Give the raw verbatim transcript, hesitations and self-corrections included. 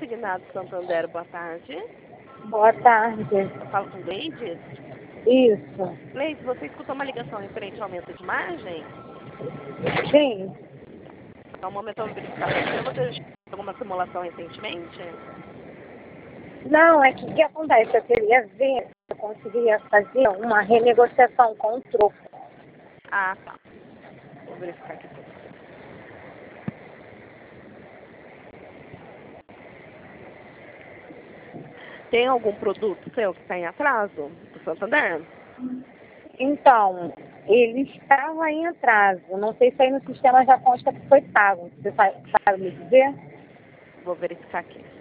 Consignado Santander, boa tarde. Boa tarde. Eu falo com Gleides. Isso. Gleides, você escutou uma ligação referente ao aumento de margem? Sim. Então, um momento eu vou verificar para você. Você já fez alguma simulação recentemente? Não, é que o que acontece? Eu queria ver se eu conseguia fazer uma renegociação com o troco. Ah, tá. Vou verificar aqui para você. Tem algum produto seu que está em atraso do Santander? Então, ele estava em atraso. Não sei se aí no sistema já consta que foi pago. Você sabe, sabe me dizer? Vou verificar aqui.